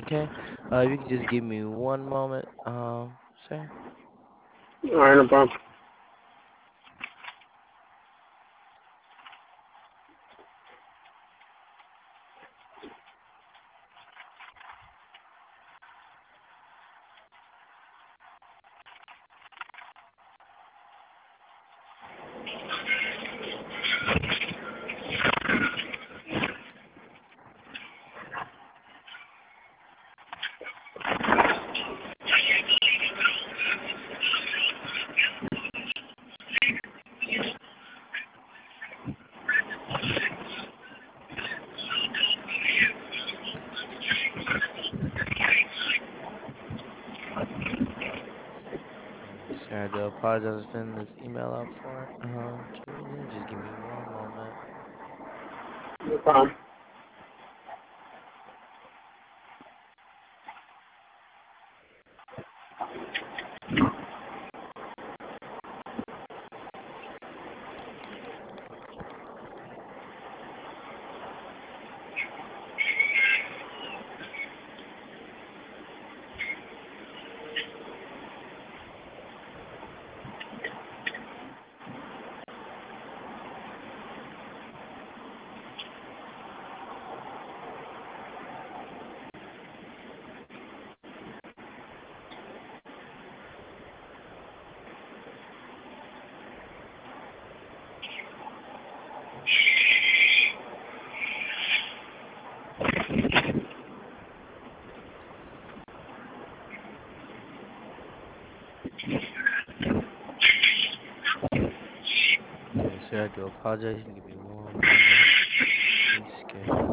Okay. If you could just give me one moment, sir. All right, no problem. Sir, I do apologize for filling this email out for Julian. Just give me one moment. No problem. Yes, sir, I do apologize. Give me one moment. Reschedule.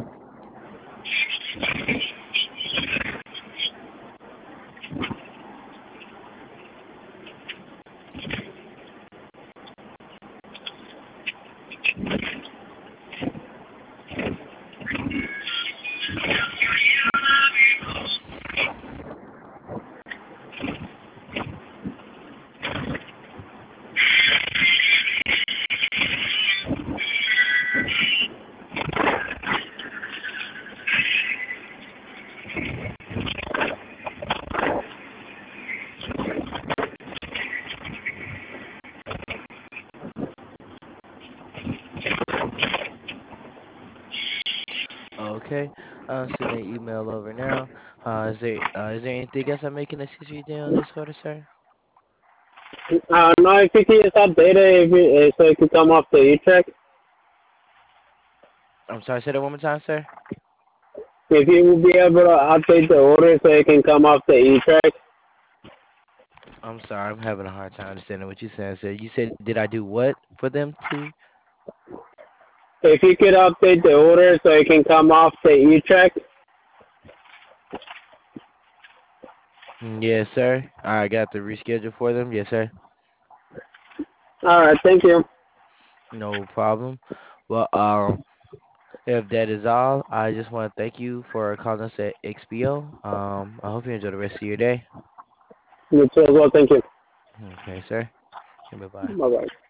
Okay. Send an email over now. Is there anything else I may can assist you doing on this order, sir? No, if you can just update it so it can come off the e-check. I'm sorry, say that one more time, sir. If you will be able to update the order so it can come off the e-check. I'm sorry, I'm having a hard time understanding what you're saying, sir. You said, did I do what for them to? If you could update the order so it can come off the e-check. Yes, sir. I got the reschedule for them. Yes, sir. All right, thank you. No problem. Well, if that is all, I just want to thank you for calling us at XPO. I hope you enjoy the rest of your day. You too as well. Thank you. Okay, sir. Bye bye. Bye bye.